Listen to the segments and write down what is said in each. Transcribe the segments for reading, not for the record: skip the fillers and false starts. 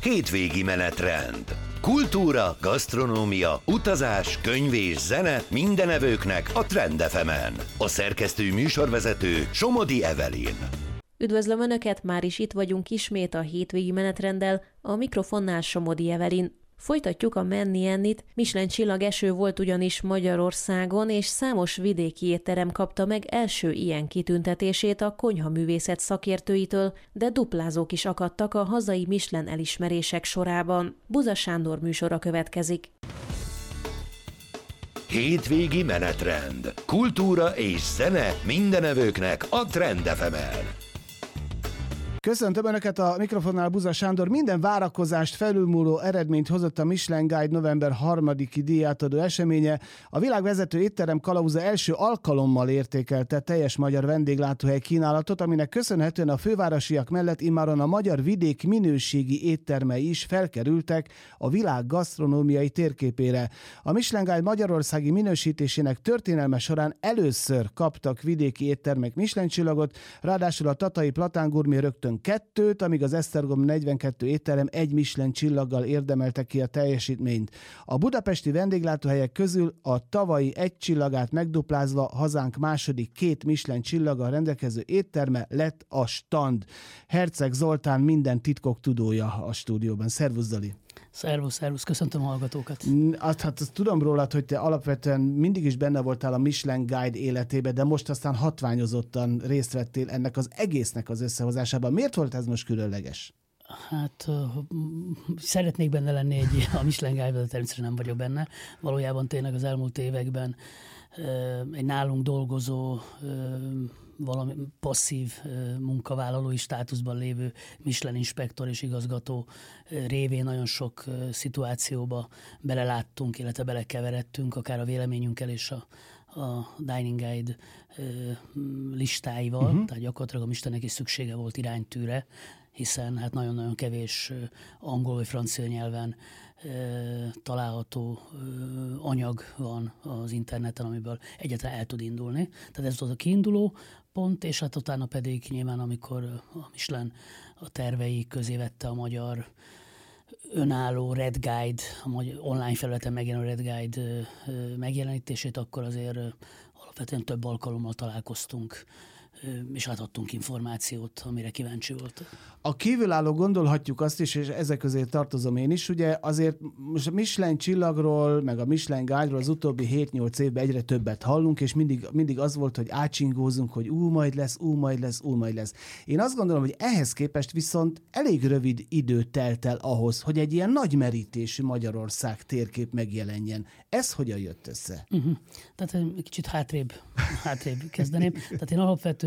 Hétvégi menetrend. Kultúra, gasztronómia, utazás, könyv és zene minden evőknek a Trend FM-en. A szerkesztő műsorvezető Somodi Evelyn. Üdvözlöm Önöket, már is itt vagyunk ismét a hétvégi menetrenddel, a mikrofonnál Somodi Evelyn. Folytatjuk a Menni Ennit, Michelin csillag eső volt ugyanis Magyarországon, és számos vidéki étterem kapta meg első ilyen kitüntetését a konyhaművészet szakértőitől, de duplázók is akadtak a hazai Michelin elismerések sorában. Buza Sándor műsora következik. Hétvégi menetrend. Kultúra és zene minden evőknek a Trend FM-en. Köszöntöm Önöket, a mikrofonnál Buza Sándor. Minden várakozást felülmúló eredményt hozott a Michelin Guide november 3-i díjátadó eseménye. A világ vezető étterem kalauza első alkalommal értékelte teljes magyar vendéglátóhely kínálatot, aminek köszönhetően a fővárosiak mellett immáron a magyar vidék minőségi éttermei is felkerültek a világ gasztronómiai térképére. A Michelin Guide magyarországi minősítésének történelme során először kaptak vidéki éttermek Michelin csillagot, ráadásul a tatai Platán Gourmet rögtön 2, amíg az Esztergom 42 étterem 1 Michelin csillaggal érdemelte ki a teljesítményt. A budapesti vendéglátóhelyek közül a tavalyi 1 csillagát megduplázva hazánk második 2 Michelin csillaggal rendelkező étterme lett a Stand. Herceg Zoltán minden titkok tudója a stúdióban. Szervusz, Zoli! Szervusz, köszöntöm a hallgatókat. Azt tudom rólad, hogy te alapvetően mindig is benne voltál a Michelin Guide életébe, de most aztán hatványozottan részt vettél ennek az egésznek az összehozásában. Miért volt ez most különleges? Hát szeretnék benne lenni a Michelin Guide-ben, de természetesen nem vagyok benne. Valójában tényleg az elmúlt években egy nálunk dolgozó, valami passzív munkavállalói státuszban lévő Michelin inspektor és igazgató révén nagyon sok szituációba beleláttunk, illetve belekeveredtünk, akár a véleményünkkel és a Dining Guide listáival, tehát gyakorlatilag a Michelinnek is szüksége volt iránytűre, hiszen hát nagyon-nagyon kevés angol vagy francia nyelven található anyag van az interneten, amiből egyáltalán el tud indulni. Tehát ez volt a kiinduló pont, és hát utána pedig nyilván, amikor a Michelin a tervei közé vette a magyar önálló Red Guide, a online felületen megjelenő Red Guide megjelenítését, akkor azért alapvetően több alkalommal találkoztunk, és átadtunk információt, amire kíváncsi volt. A kívülálló gondolhatjuk azt is, és ezek közé tartozom én is, ugye azért most a Michelin csillagról, meg a Michelin Guide-ról az utóbbi 7-8 évben egyre többet hallunk, és mindig az volt, hogy átsingózunk, hogy majd lesz. Én azt gondolom, hogy ehhez képest viszont elég rövid idő telt el ahhoz, hogy egy ilyen nagy merítésű Magyarország térkép megjelenjen. Ez hogyan jött össze? Tehát egy kicsit hátrébb kezdeném. Tehát én alapvetően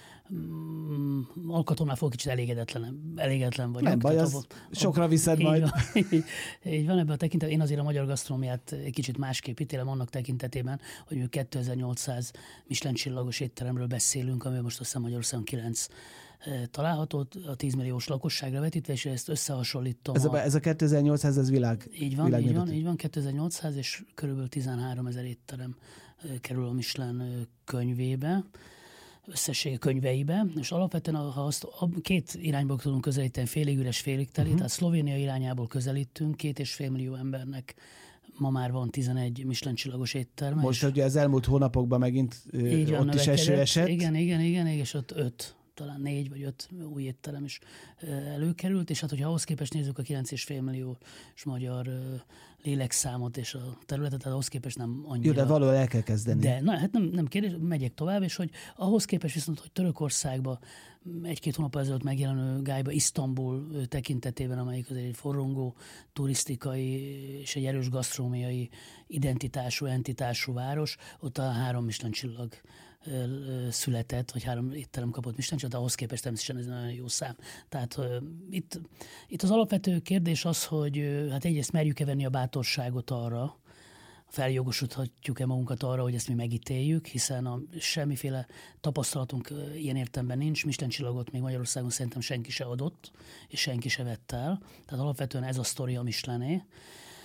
alkatomnál fogok kicsit elégedetlen vagyok. Nem baj, az sokra viszed majd. Így van ebben a tekintetben. Én azért a magyar gasztronómiát egy kicsit másképp ítélem annak tekintetében, hogy 2800 Michelin csillagos étteremről beszélünk, ami most azt hiszem Magyarországon 9 található, a 10 milliós lakosságra vetítve, és ezt összehasonlítom. Ez a 2800, ez világ. Így van, 2800, és körülbelül 13 000 étterem kerül a Michelin könyvébe, összessége könyveibe, és alapvetően ha azt két irányból tudunk közelíteni, félig üres, félig teli, tehát Szlovénia irányából közelítünk, 2,5 millió embernek ma már van 11 Michelin csillagos étterme. Most ugye az elmúlt hónapokban megint ott is eső esett. Igen, és ott 5, talán 4 vagy 5 új étterem is előkerült, és hát hogyha ahhoz képest nézzük a 9,5 milliós magyar lélekszámot és a területet, tehát ahhoz képest nem annyira. Jó, de valahol el kell kezdeni. De hát nem kérdés, megyek tovább, és hogy ahhoz képest viszont, hogy Törökországban 1-2 hónap ezelőtt megjelenő Guide-ba Isztambul tekintetében, amelyik azért egy forrongó turisztikai és egy erős gasztronómiai identitású, entitású város, ott a 3 Michelin csillag született, vagy 3 étterem kapott Michelin csillagot, ahhoz képest természetesen ez nagyon jó szám. Tehát itt az alapvető kérdés az, hogy hát egyrészt merjük-e venni a bátorságot arra, feljogosíthatjuk-e magunkat arra, hogy ezt mi megítéljük, hiszen semmiféle tapasztalatunk ilyen értelemben nincs. Michelin csillagot még Magyarországon szerintem senki se adott, és senki se vett el. Tehát alapvetően ez a sztori a Micheliné.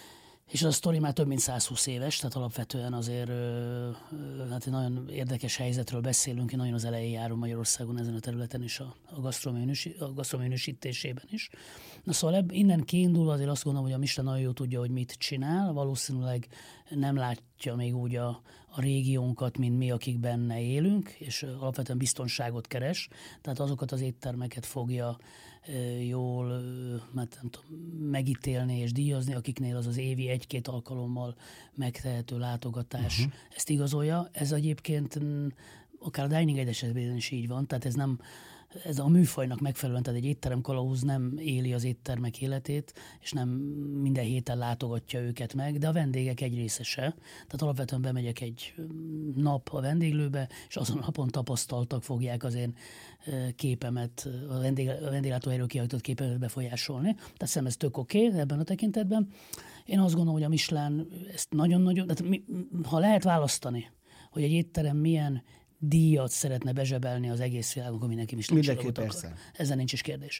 És az a sztori már több mint 120 éves, tehát alapvetően azért hát egy nagyon érdekes helyzetről beszélünk. Én nagyon az elején járom Magyarországon ezen a területen is, a gasztronómia minősítésében is. Na szóval innen kiindulva azért azt gondolom, hogy a Michelin nagyon jól tudja, hogy mit csinál. Valószínűleg nem látja még úgy a régiónkat, mint mi, akik benne élünk, és alapvetően biztonságot keres. Tehát azokat az éttermeket fogja jól nem tudom, megítélni és díjazni, akiknél az évi 1-2 alkalommal megtehető látogatás ezt igazolja. Ez egyébként akár a Dining Guide esetben is így van, tehát ez a műfajnak megfelelően, tehát egy étterem kalauz nem éli az éttermek életét, és nem minden héten látogatja őket meg, de a vendégek egy része se. Tehát alapvetően bemegyek egy nap a vendéglőbe, és azon a napon tapasztaltak fogják az én képemet, a vendéglátóhelyről kihajtott képemet befolyásolni. Tehát szerintem ez tök oké ebben a tekintetben. Én azt gondolom, hogy a Michelin ezt nagyon-nagyon, tehát ha lehet választani, hogy egy étterem milyen díjat szeretne bezsebelni az egész világon, akkor mindenki Michelin csillagot akar. Ezzel nincs is kérdés.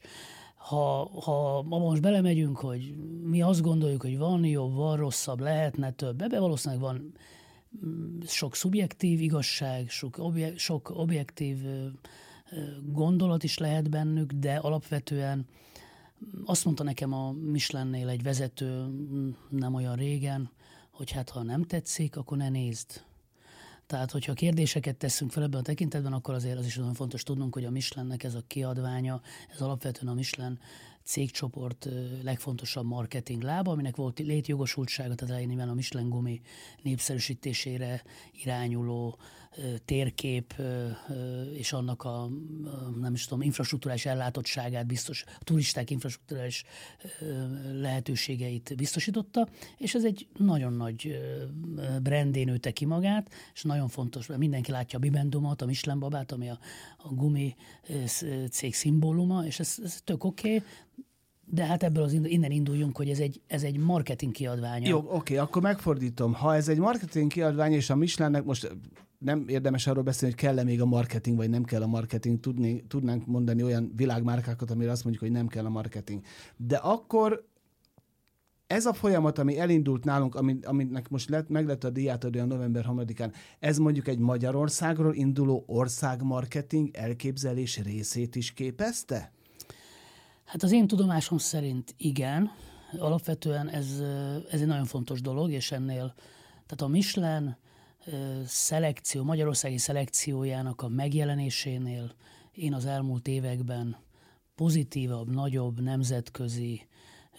Ha most belemegyünk, hogy mi azt gondoljuk, hogy van jobb, van rosszabb, lehetne több, ebben valószínűleg van sok szubjektív igazság, sok objektív gondolat is lehet bennük, de alapvetően azt mondta nekem a Michelinnél egy vezető nem olyan régen, hogy hát ha nem tetszik, akkor ne nézd. Tehát, hogyha kérdéseket teszünk fel ebben a tekintetben, akkor azért az is nagyon fontos tudnunk, hogy a Michelinnek ez a kiadványa, ez alapvetően a Michelin cégcsoport legfontosabb marketing lába, aminek volt létjogosultsága, tehát elején a Michelin gumi népszerűsítésére irányuló térkép és annak a nem is tudom, infrastruktúrális ellátottságát biztos, a turisták infrastruktúrális lehetőségeit biztosította, és ez egy nagyon nagy brandé nőtte ki magát, és nagyon fontos, mert mindenki látja a Bibendumot, a Michelin babát, ami a gumi cég szimbóluma, és ez tök oké. De hát ebből innen induljunk, hogy ez egy marketing kiadványa. Jó, oké, akkor megfordítom. Ha ez egy marketing kiadvány, és a Michelinnek most nem érdemes arról beszélni, hogy kell-e még a marketing, vagy nem kell a marketing. Tudnánk mondani olyan világmárkákat, amire azt mondjuk, hogy nem kell a marketing. De akkor ez a folyamat, ami elindult nálunk, aminek most meg lett a díjátadója november 3-án, ez mondjuk egy Magyarországról induló országmarketing elképzelés részét is képezte? Hát az én tudomásom szerint igen. Alapvetően ez egy nagyon fontos dolog, és ennél, tehát a Michelin szelekció, magyarországi szelekciójának a megjelenésénél én az elmúlt években pozitívabb, nagyobb, nemzetközi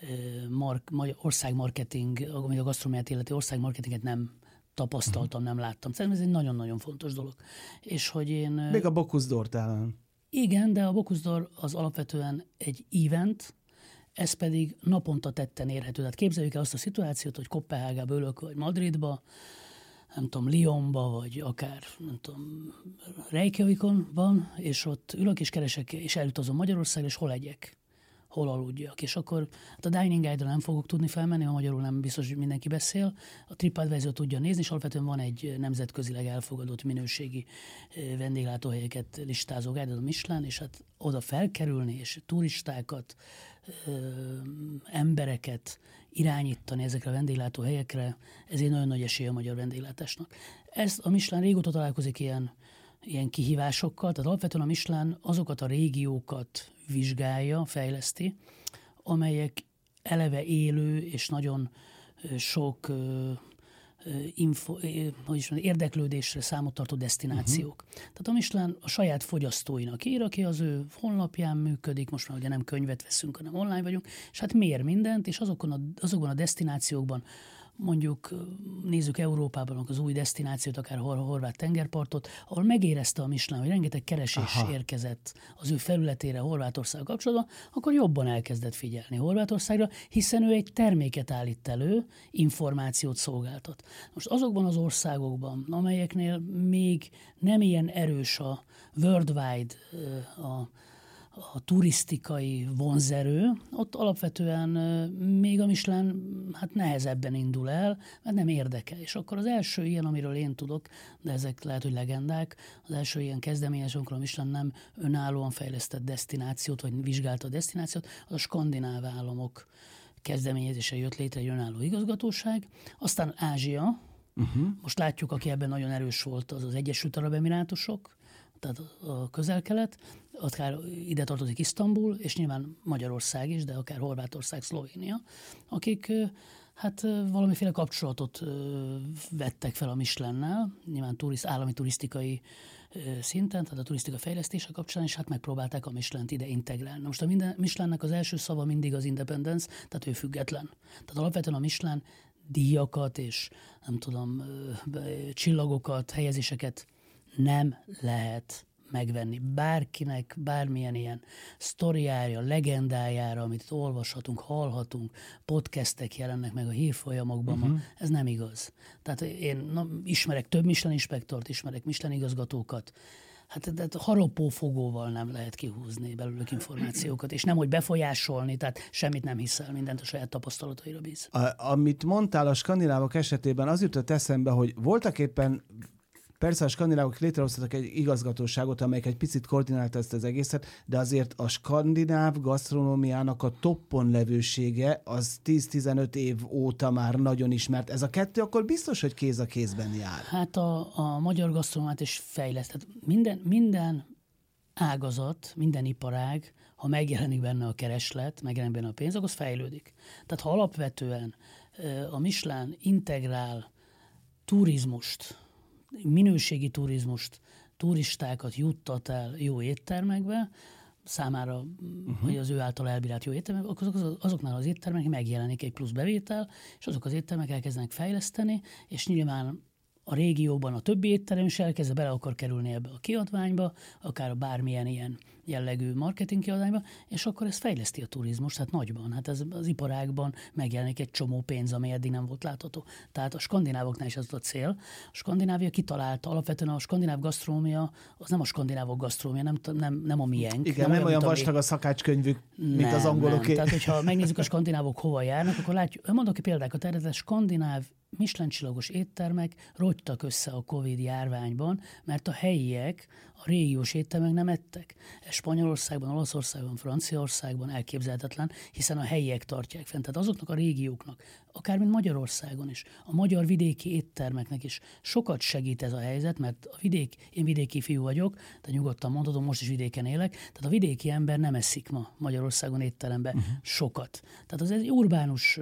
országmarketing, ami a gasztronómiát illeti országmarketinget nem tapasztaltam, nem láttam. Szerintem ez egy nagyon-nagyon fontos dolog. És hogy én... Még a Bocuse d'Or talán. Igen, de a Bocuse d'Or az alapvetően egy event, ez pedig naponta tetten érhető. Tehát képzeljük el azt a szituációt, hogy Koppenhágába ülök, vagy Madridba, nem tudom, Lyonba, vagy akár, nem tudom, Reykjavikon van, és ott ülök és keresek, és elutazom Magyarországra, és hol legyek, hol aludjak. És akkor hát a Dining Guide-ra nem fogok tudni felmenni, ha magyarul nem biztos, hogy mindenki beszél. A TripAdvisor tudja nézni, és alapvetően van egy nemzetközileg elfogadott minőségi vendéglátóhelyeket listázó guide, a Michelin, és hát oda felkerülni, és turistákat, embereket irányítani ezekre a vendéglátóhelyekre, ez egy nagyon nagy esély a magyar vendéglátásnak. Ez a Michelin régóta találkozik ilyen kihívásokkal, tehát alapvetően a Michelin azokat a régiókat vizsgálja, fejleszti, amelyek eleve élő és nagyon sok érdeklődésre számot tartó desztinációk. Tehát a Michelin a saját fogyasztóinak ír, aki az ő honlapján működik, most már ugye nem könyvet veszünk, hanem online vagyunk, és hát mér mindent, és azokban a desztinációkban, mondjuk nézzük Európában az új desztinációt, akár a horvát tengerpartot, ahol megérezte a Michelin, hogy rengeteg keresés érkezett az ő felületére Horvátországgal kapcsolatban, akkor jobban elkezdett figyelni Horvátországra, hiszen ő egy terméket állít elő, információt szolgáltat. Most azokban az országokban, amelyeknél még nem ilyen erős a worldwide, a turisztikai vonzerő, ott alapvetően még a Michelin hát nehezebben indul el, mert nem érdekel. És akkor az első ilyen, amiről én tudok, de ezek lehet, hogy legendák, az első ilyen kezdeményezés, amikor a Michelin nem önállóan fejlesztett desztinációt, vagy vizsgálta a desztinációt, az a skandináv államok kezdeményezése jött létre egy önálló igazgatóság. Aztán Ázsia, most látjuk, aki ebben nagyon erős volt, az Egyesült Arab Emirátusok, tehát a Közel-Kelet, akár ide tartozik Isztambul, és nyilván Magyarország is, de akár Horvátország, Szlovénia, akik hát valamiféle kapcsolatot vettek fel a Michelennel, nyilván állami turisztikai szinten, tehát a turisztika fejlesztése kapcsán, és hát megpróbálták a Michelent ide integrálni. Most a Michelennek az első szava mindig az independence, tehát ő független. Tehát alapvetően a Michelin díjakat és nem tudom, csillagokat, helyezéseket nem lehet megvenni. Bárkinek, bármilyen ilyen sztoriája, legendájára, amit itt olvashatunk, hallhatunk, podcastek jelennek meg a hírfolyamokban, ez nem igaz. Tehát én ismerek több Michelin inspektort, ismerek Michelin igazgatókat, hát harapófogóval nem lehet kihúzni belőlük információkat, és nem, hogy befolyásolni, tehát semmit nem hiszel, mindent a saját tapasztalataira bíz. Amit mondtál a skandinávok esetében, az jutott eszembe, hogy voltak éppen persze a skandinávok létrehoztak egy igazgatóságot, amelyik egy picit koordinálta ezt az egészet, de azért a skandináv gasztronómiának a toppon levősége az 10-15 év óta már nagyon ismert. Ez a kettő akkor biztos, hogy kéz a kézben jár. Hát a magyar gasztronómiát is fejleszt. Tehát minden ágazat, minden iparág, ha megjelenik benne a kereslet, megjelenik benne a pénz, akkor az fejlődik. Tehát ha alapvetően a Michelin integrál turizmust, minőségi turizmust, turistákat juttat el jó éttermekbe, számára, hogy az ő által elbírált jó éttermek, azoknál az éttermek megjelenik egy plusz bevétel, és azok az éttermek elkezdenek fejleszteni, és nyilván a régióban a többi étterem is elkezd bele akar kerülni ebbe a kiadványba, akár a bármilyen ilyen jellegű marketing kiadványba, és akkor ez fejleszti a turizmust, hát nagyban. Hát ez az iparágban megjelenik egy csomó pénz, ami eddig nem volt látható. Tehát a skandinávoknál is ez a cél. A Skandinávia kitalálta, alapvetően a skandináv gasztronómia, az nem a skandinávok gasztronómia, nem a miénk. Igen, nem olyan vastag a szakácskönyvük, mint az angoloké. Tehát, hogyha megnézzük a skandinávok hova járnak, akkor látjuk, mondok ki példákat erre, skandináv Michelin-csillagos éttermek rogytak össze a Covid járványban, mert a helyiek, a régiós éttermek nem ettek. Ez Spanyolországban, Olaszországban, Franciaországban elképzelhetetlen, hiszen a helyiek tartják fent. Tehát azoknak a régióknak, akár mint Magyarországon is, a magyar vidéki éttermeknek is sokat segít ez a helyzet, mert én vidéki fiú vagyok, tehát nyugodtan mondhatom, most is vidéken élek, tehát a vidéki ember nem eszik ma Magyarországon étterembe sokat. Tehát az egy urbánus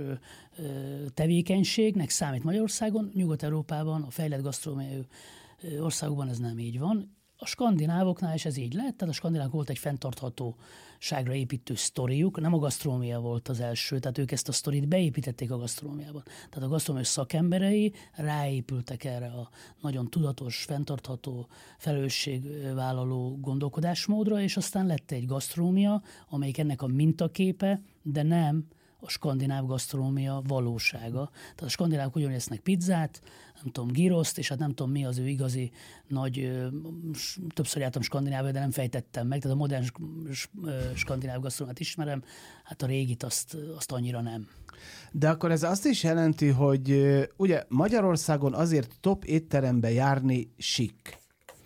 tevékenységnek számít Magyarországon, Nyugat-Európában, a fejlett gasztronómiai országokban ez nem így van. A skandinávoknál is ez így lett, tehát a skandinávok volt egy fenntarthatóságra építő sztoriuk, nem a gasztronómia volt az első, tehát ők ezt a sztorit beépítették a gasztronómiában. Tehát a gasztronómiai szakemberei ráépültek erre a nagyon tudatos, fenntartható, felelősségvállaló gondolkodásmódra, és aztán lett egy gasztronómia, amelyik ennek a mintaképe, de nem a skandináv gasztronómia valósága. Tehát a skandinávok ugyanúgy esznek pizzát, nem tudom, giroszt, és hát nem tudom, mi az ő igazi nagy, többször jártam Skandináviába, de nem fejtettem meg, tehát a modern skandináv gasztronómiát ismerem, hát a régit azt annyira nem. De akkor ez azt is jelenti, hogy ugye Magyarországon azért top étterembe járni sik.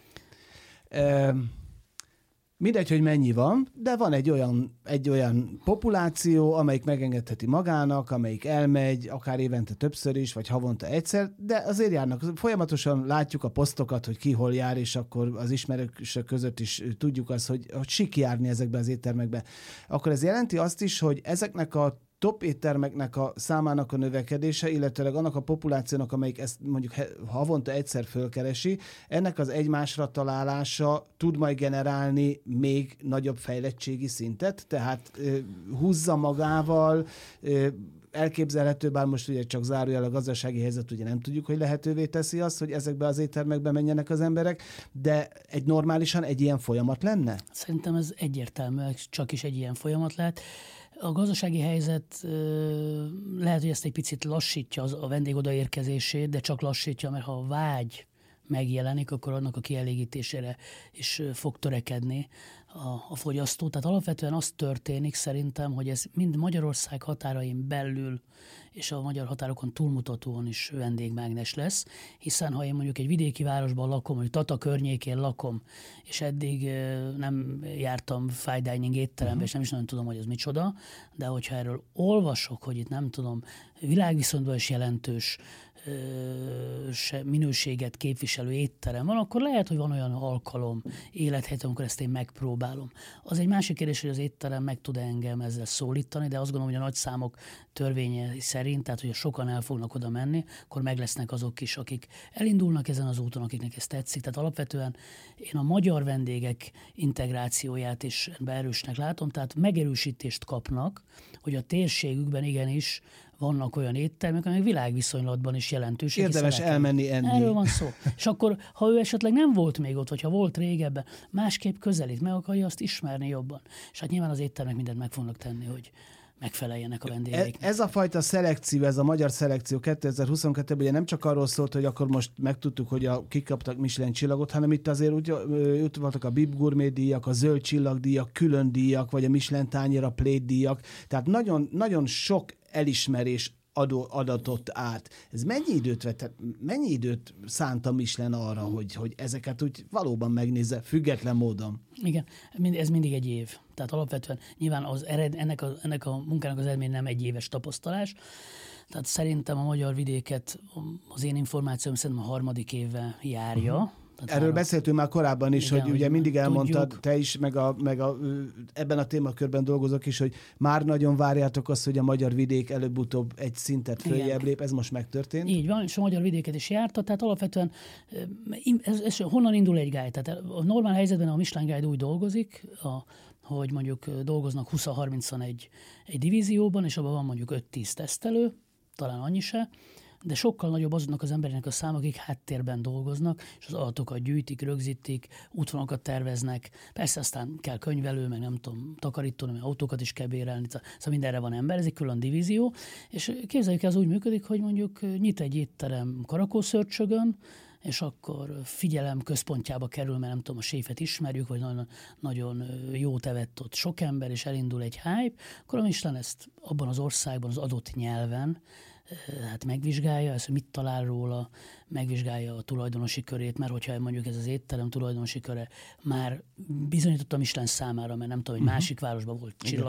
Mindegy, hogy mennyi van, de van egy olyan populáció, amelyik megengedheti magának, amelyik elmegy, akár évente többször is, vagy havonta egyszer, de azért járnak. Folyamatosan látjuk a posztokat, hogy ki hol jár, és akkor az ismerősök között is tudjuk azt, hogy sik járni ezekbe az éttermekbe. Akkor ez jelenti azt is, hogy ezeknek a top éttermeknek a számának a növekedése, illetőleg annak a populációnak, amelyik ezt mondjuk havonta egyszer fölkeresi, ennek az egymásra találása tud majd generálni még nagyobb fejlettségi szintet, tehát húzza magával, elképzelhető, bár most ugye csak zárójel a gazdasági helyzet, ugye nem tudjuk, hogy lehetővé teszi azt, hogy ezekbe az éttermekbe menjenek az emberek, de normálisan egy ilyen folyamat lenne? Szerintem ez egyértelmű, csak is egy ilyen folyamat lehet. A gazdasági helyzet lehet, hogy ezt egy picit lassítja a vendég odaérkezését, de csak lassítja, mert ha a vágy megjelenik, akkor annak a kielégítésére is fog törekedni a fogyasztó. Tehát alapvetően az történik szerintem, hogy ez mind Magyarország határain belül és a magyar határokon túlmutatóan is vendégmágnes lesz, hiszen ha én mondjuk egy vidéki városban lakom, vagy Tata környékén lakom, és eddig nem jártam fine dining étterembe, és nem is nagyon tudom, hogy ez micsoda, de hogyha erről olvasok, hogy itt nem tudom, világviszonyban is jelentős minőséget képviselő étterem van, akkor lehet, hogy van olyan alkalom, élethely, amikor ezt én megpróbálom. Az egy másik kérdés, hogy az étterem meg tud engem ezzel szólítani, de azt gondolom, hogy a nagy számok törvénye szerint, tehát hogyha sokan el fognak oda menni, akkor meg lesznek azok is, akik elindulnak ezen az úton, akiknek ez tetszik. Tehát alapvetően én a magyar vendégek integrációját is erősnek látom, tehát megerősítést kapnak, hogy a térségükben igenis vannak olyan éttermek, amelyek világviszonylatban is jelentősek. Érdemes elmenni enni. Erről van szó. És akkor, ha ő esetleg nem volt még ott, vagy ha volt régebben, másképp közelít, meg akarja azt ismerni jobban. És hát nyilván az éttermek mindent meg fognak tenni, hogy megfeleljenek a vendégeknek. Ez a fajta szelekció, ez a magyar szelekció 2022-ben ugye nem csak arról szólt, hogy akkor most megtudtuk, hogy kikaptak Michelin csillagot, hanem itt azért úgy voltak a Bib Gourmet díjak, a Zöld Csillag díjak, külön díjak, vagy a Michelin tányér, a Plate díjak. Tehát nagyon, nagyon sok elismerés adatot át. Ez mennyi időt szánt a Michelin arra, hogy ezeket úgy valóban megnézze, független módon? Igen, ez mindig egy év. Tehát alapvetően nyilván ennek a munkának az eredmény nem egy éves tapasztalás. Tehát szerintem a magyar vidéket az én információm szerintem a 3. éve járja. Erről beszéltünk már korábban is, igen, hogy ugye mindig elmondtad, te is, meg ebben a témakörben dolgozok is, hogy már nagyon várjátok azt, hogy a magyar vidék előbb-utóbb egy szintet följebb lép, ez most megtörtént. Így van, és a magyar vidéket is járta, tehát alapvetően ez honnan indul egy guide? Tehát a normál helyzetben a Michelin Guide úgy dolgozik, hogy mondjuk dolgoznak 20-30-an egy divízióban, és abban van mondjuk 5-10 tesztelő, talán annyi se, de sokkal nagyobb azoknak az embereknek a száma, akik háttérben dolgoznak, és az adatokat gyűjtik, rögzítik, útvonalakat terveznek. Persze aztán kell könyvelő, meg nem tudom, takarító, meg autókat is kell bérelni, szóval mindenre van ember, ez egy külön divízió. És képzeljük, ez úgy működik, hogy mondjuk nyit egy étterem Karakószörcsögön, és akkor figyelem központjába kerül, mert nem tudom, a séfet ismerjük, vagy nagyon, nagyon jót evett ott sok ember, és elindul egy hype, akkor a Michelin ezt abban az országban, az adott nyelven hát megvizsgálja, ezt, hogy mit talál róla, megvizsgálja a tulajdonosi körét, mert hogyha mondjuk ez az étterem tulajdonosi köre már bizonyított a Michelin számára, mert nem tudom, egy másik városban volt csillag,